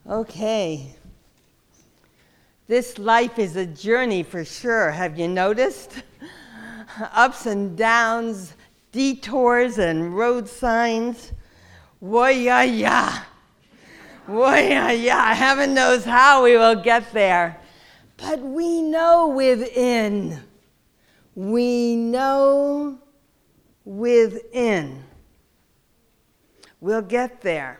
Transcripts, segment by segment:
Okay. This life is a journey for sure. Have you noticed? Ups and downs, detours and road signs. Woy-ya-ya. Woy-ya-ya. Heaven knows how we will get there. But we know within. We know within. We'll get there.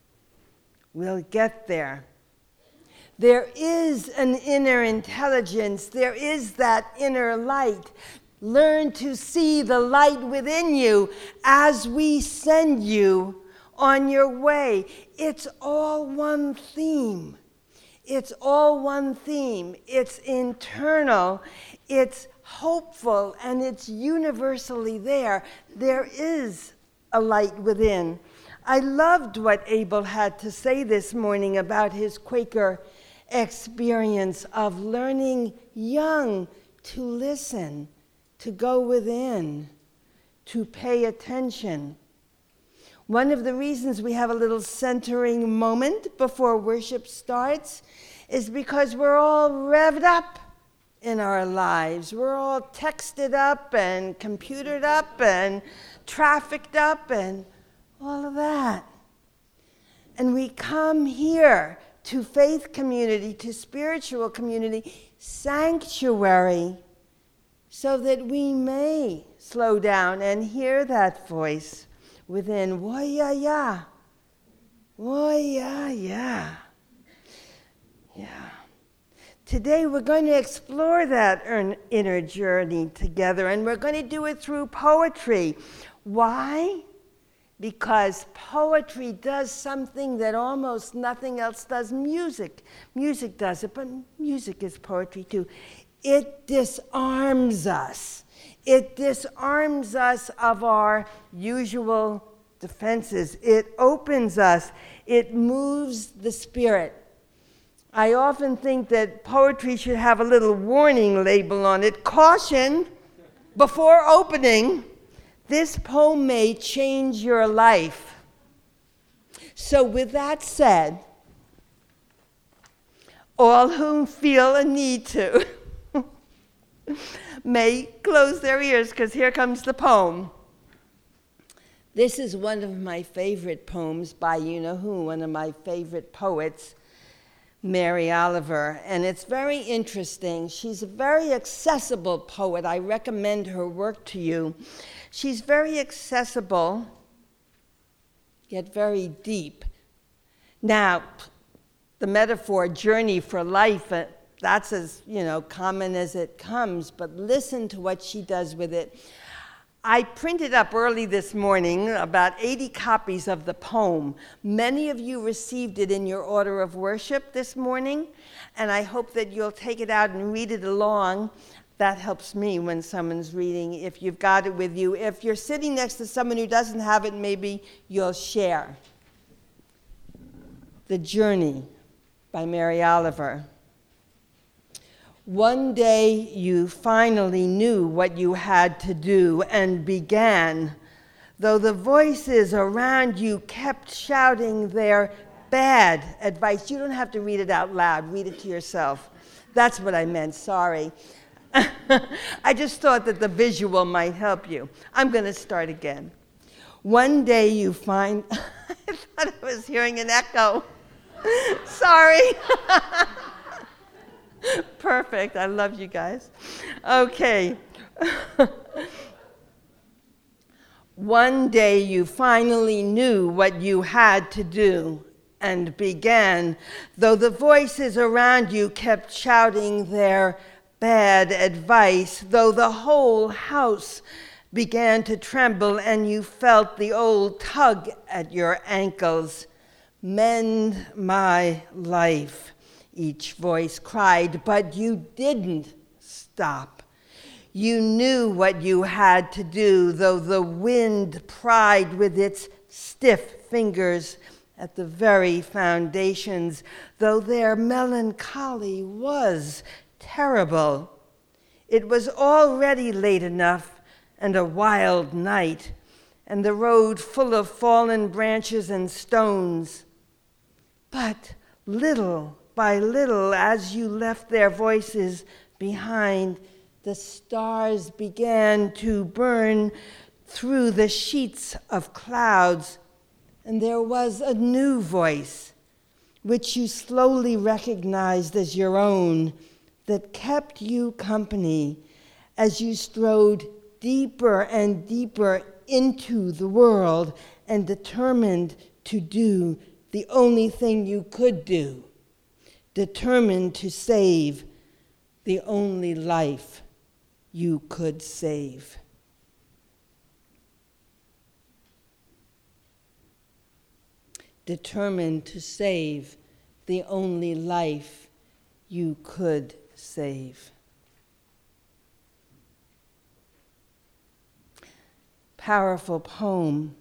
We'll get there. There is an inner intelligence. There is that inner light. Learn to see the light within you as we send you on your way. It's all one theme. It's all one theme. It's internal. It's hopeful, and it's universally there. There is a light within. I loved what Abel had to say this morning about his Quaker experience of learning young to listen, to go within, to pay attention. One of the reasons we have a little centering moment before worship starts is because we're all revved up in our lives. We're all texted up and computered up and trafficked up and all of that. And we come here to faith community, to spiritual community, sanctuary, so that we may slow down and hear that voice within. Woy-ya-ya. Woy-ya-ya. Yeah. Today we're going to explore that inner journey together, and we're going to do it through poetry. Why? Because poetry does something that almost nothing else does. Music does it, but music is poetry too. It disarms us. It disarms us of our usual defenses. It opens us. It moves the spirit. I often think that poetry should have a little warning label on it. Caution, before opening. This poem may change your life. So with that said, all who feel a need to may close their ears, because here comes the poem. This is one of my favorite poems by you-know-who, one of my favorite poets, Mary Oliver, and it's very interesting. She's a very accessible poet. I recommend her work to you. She's very accessible, yet very deep. Now, the metaphor journey for life, that's as common as it comes, but listen to what she does with it. I printed up early this morning about 80 copies of the poem. Many of you received it in your order of worship this morning, and I hope that you'll take it out and read it along. That helps me when someone's reading, if you've got it with you. If you're sitting next to someone who doesn't have it, maybe you'll share. The Journey by Mary Oliver. One day you finally knew what you had to do and began, though the voices around you kept shouting their bad advice. You don't have to read it out loud. Read it to yourself. That's what I meant. Sorry. I just thought that the visual might help you. I'm going to start again. One day you find... I thought I was hearing an echo. Sorry. Perfect. I love you guys. Okay. One day you finally knew what you had to do and began, though the voices around you kept shouting their bad advice, though the whole house began to tremble and you felt the old tug at your ankles. Mend my life, each voice cried, but you didn't stop. You knew what you had to do, though the wind pried with its stiff fingers at the very foundations, though their melancholy was terrible. It was already late enough and a wild night, and the road full of fallen branches and stones. But Little by little, as you left their voices behind, the stars began to burn through the sheets of clouds, and there was a new voice, which you slowly recognized as your own, that kept you company as you strode deeper and deeper into the world and determined to do the only thing you could do, determined to save the only life you could save. Determined to save the only life you could save. Powerful poem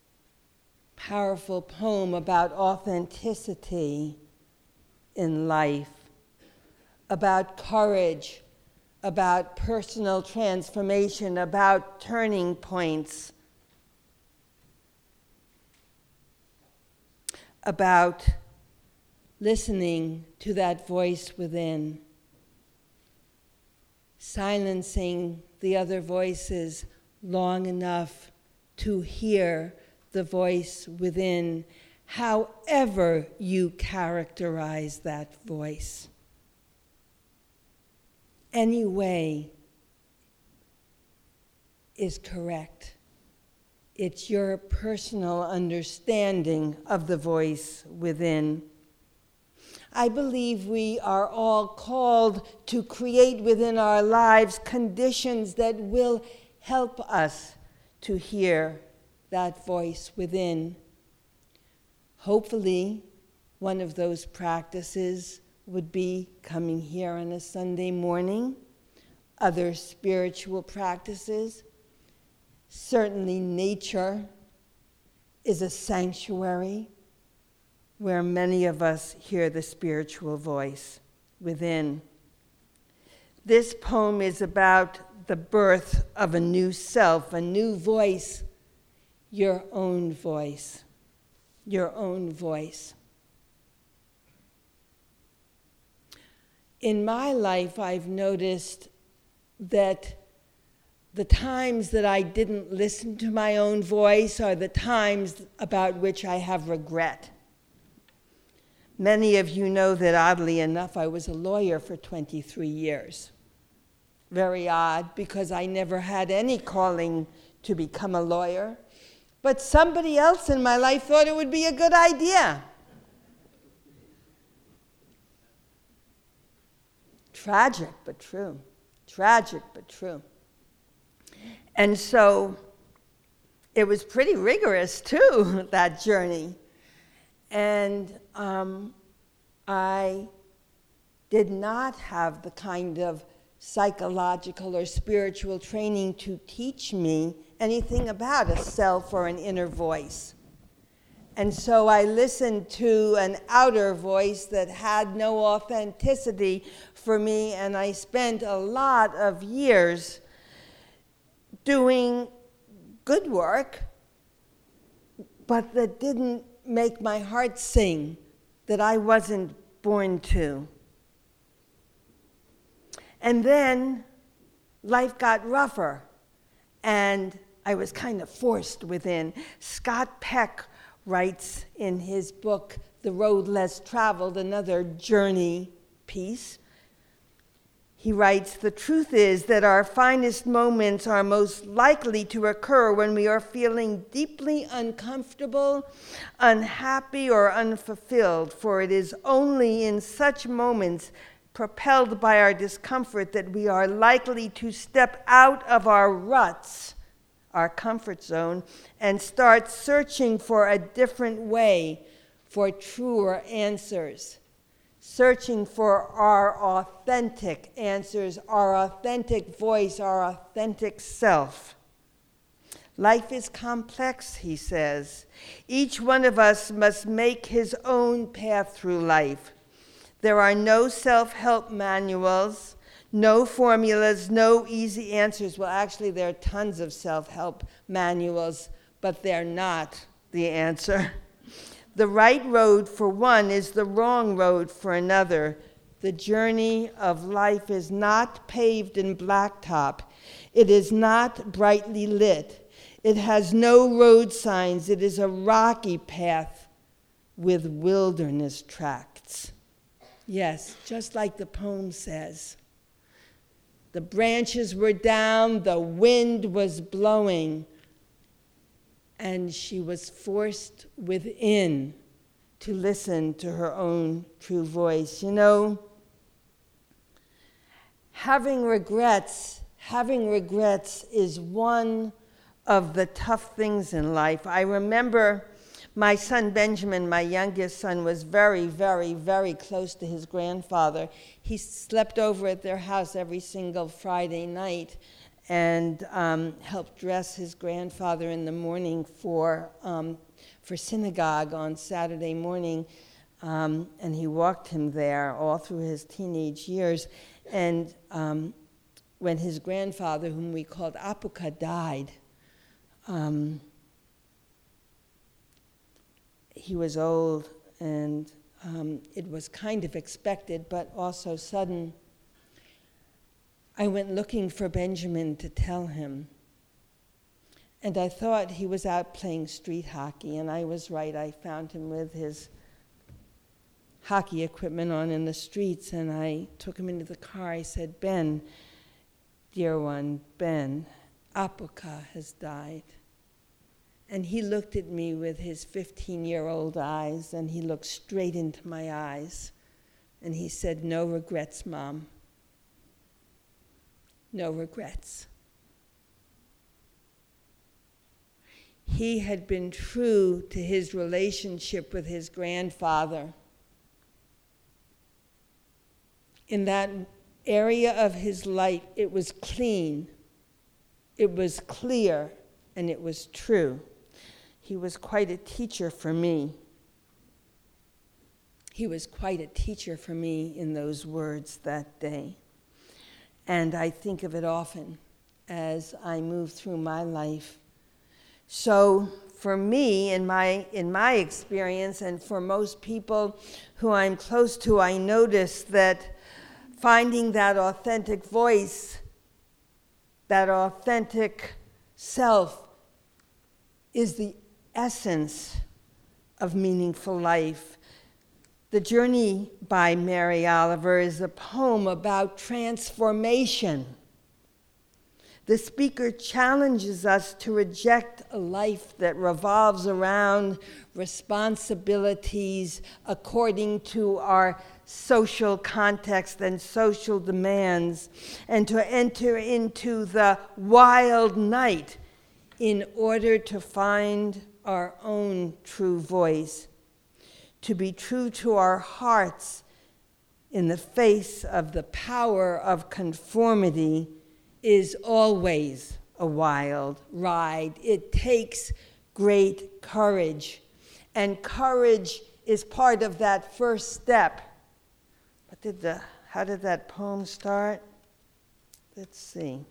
about authenticity in life, about courage, about personal transformation, about turning points, about listening to that voice within, silencing the other voices long enough to hear the voice within, however you characterize that voice. Any way is correct. It's your personal understanding of the voice within. I believe we are all called to create within our lives conditions that will help us to hear that voice within. Hopefully, one of those practices would be coming here on a Sunday morning, other spiritual practices. Certainly nature is a sanctuary where many of us hear the spiritual voice within. This poem is about the birth of a new self, a new voice, your own voice, your own voice. In my life, I've noticed that the times that I didn't listen to my own voice are the times about which I have regret. Many of you know that, oddly enough, I was a lawyer for 23 years. Very odd, because I never had any calling to become a lawyer. But somebody else in my life thought it would be a good idea. Tragic, but true. Tragic, but true. And so it was pretty rigorous, too, that journey. And I did not have the kind of psychological or spiritual training to teach me anything about a self or an inner voice. And so I listened to an outer voice that had no authenticity for me, and I spent a lot of years doing good work, but that didn't make my heart sing, that I wasn't born to. And then life got rougher, and I was kind of forced within. Scott Peck writes in his book, The Road Less Traveled, another journey piece. He writes, "The truth is that our finest moments are most likely to occur when we are feeling deeply uncomfortable, unhappy, or unfulfilled, for it is only in such moments, propelled by our discomfort, that we are likely to step out of our ruts, our comfort zone, and start searching for a different way, for truer answers. Searching for our authentic answers, our authentic voice, our authentic self. Life is complex," he says. "Each one of us must make his own path through life. There are no self-help manuals, no formulas, no easy answers." Well, actually, there are tons of self-help manuals, but they're not the answer. The right road for one is the wrong road for another. The journey of life is not paved in blacktop. It is not brightly lit. It has no road signs. It is a rocky path with wilderness tracts. Yes, just like the poem says. The branches were down, the wind was blowing, and she was forced within to listen to her own true voice. You know, having regrets is one of the tough things in life. I remember my son Benjamin, my youngest son, was very, very, very close to his grandfather. He slept over at their house every single Friday night and helped dress his grandfather in the morning for synagogue on Saturday morning. And he walked him there all through his teenage years. And when his grandfather, whom we called Apuka, died, he was old, and it was kind of expected, but also sudden. I went looking for Benjamin to tell him. And I thought he was out playing street hockey, and I was right. I found him with his hockey equipment on in the streets, and I took him into the car. I said, Ben, dear one, Ben, Apuka has died. And he looked at me with his 15-year-old eyes, and he looked straight into my eyes, and he said, no regrets, Mom. No regrets. He had been true to his relationship with his grandfather. In that area of his life, it was clean, it was clear, and it was true. He was quite a teacher for me. He was quite a teacher for me in those words that day. And I think of it often as I move through my life. So for me, in my experience, and for most people who I'm close to, I notice that finding that authentic voice, that authentic self, is the essence of meaningful life. The Journey by Mary Oliver is a poem about transformation. The speaker challenges us to reject a life that revolves around responsibilities according to our social context and social demands, and to enter into the wild night in order to find our own true voice. To be true to our hearts in the face of the power of conformity is always a wild ride. It takes great courage, and courage is part of that first step. How did that poem start? Let's see.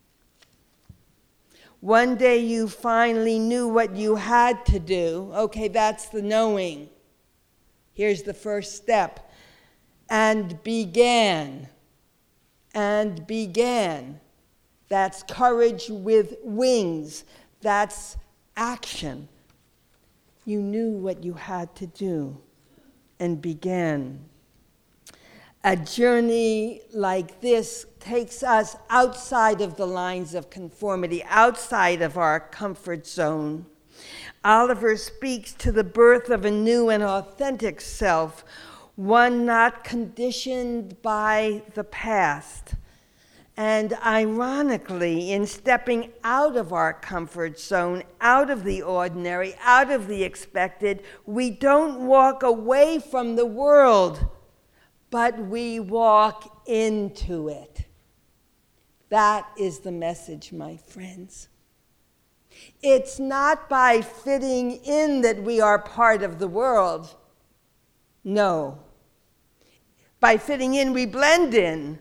One day you finally knew what you had to do. Okay, that's the knowing. Here's the first step. And began. And began. That's courage with wings. That's action. You knew what you had to do and began. A journey like this takes us outside of the lines of conformity, outside of our comfort zone. Oliver speaks to the birth of a new and authentic self, one not conditioned by the past. And ironically, in stepping out of our comfort zone, out of the ordinary, out of the expected, we don't walk away from the world, but we walk into it. That is the message, my friends. It's not by fitting in that we are part of the world. No. By fitting in, we blend in.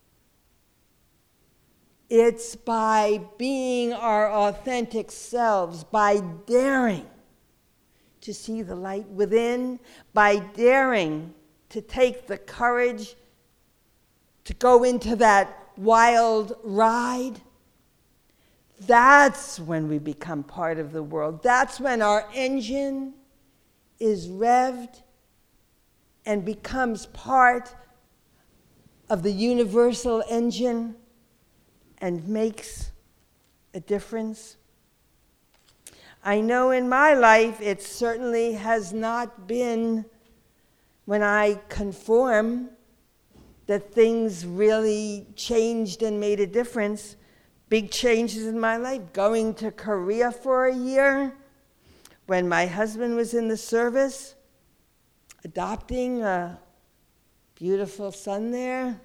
It's by being our authentic selves, by daring to see the light within, by daring to take the courage to go into that wild ride, that's when we become part of the world. That's when our engine is revved and becomes part of the universal engine and makes a difference. I know in my life it certainly has not been when I conform that things really changed and made a difference. Big changes in my life. Going to Korea for a year when my husband was in the service, adopting a beautiful son there,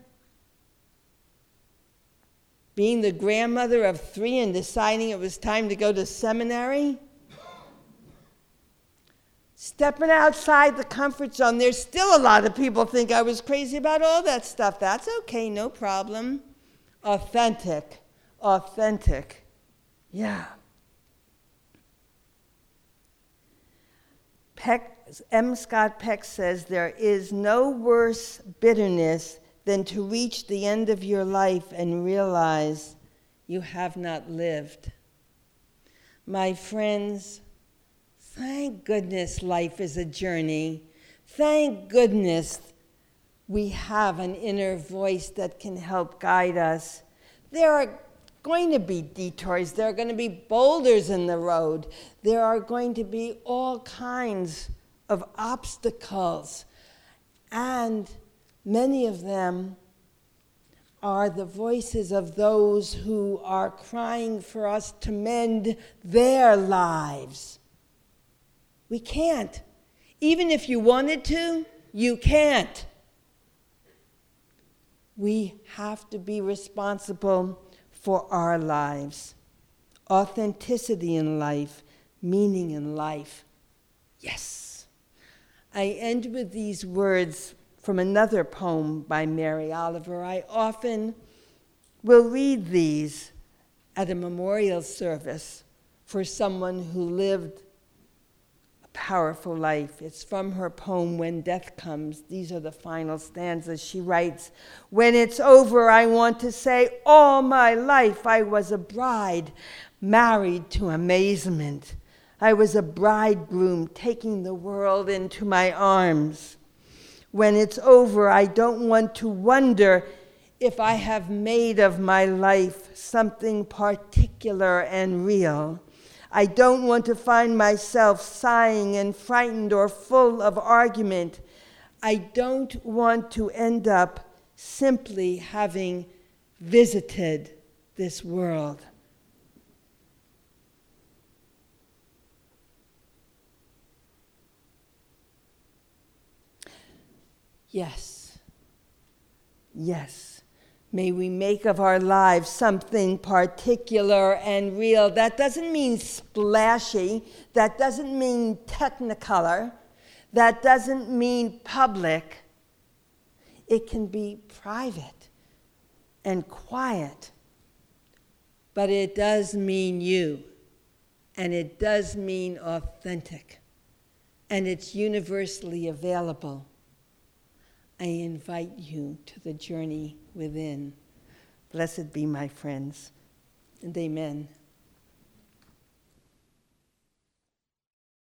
being the grandmother of 3 and deciding it was time to go to seminary, stepping outside the comfort zone. There's still a lot of people think I was crazy about all that stuff. That's okay, no problem. Authentic. Yeah. M. Scott Peck says, there is no worse bitterness than to reach the end of your life and realize you have not lived. My friends, thank goodness life is a journey. Thank goodness we have an inner voice that can help guide us. There are going to be detours. There are going to be boulders in the road. There are going to be all kinds of obstacles. And many of them are the voices of those who are crying for us to mend their lives. We can't. Even if you wanted to, you can't. We have to be responsible for our lives. Authenticity in life, meaning in life. Yes. I end with these words from another poem by Mary Oliver. I often will read these at a memorial service for someone who lived a powerful life. It's from her poem, When Death Comes. These are the final stanzas. She writes, when it's over, I want to say, all my life I was a bride, married to amazement. I was a bridegroom taking the world into my arms. When it's over, I don't want to wonder if I have made of my life something particular and real. I don't want to find myself sighing and frightened or full of argument. I don't want to end up simply having visited this world. Yes, yes. May we make of our lives something particular and real. That doesn't mean splashy. That doesn't mean technicolor. That doesn't mean public. It can be private and quiet. But it does mean you. And it does mean authentic. And it's universally available. I invite you to the journey within. Blessed be my friends, and amen.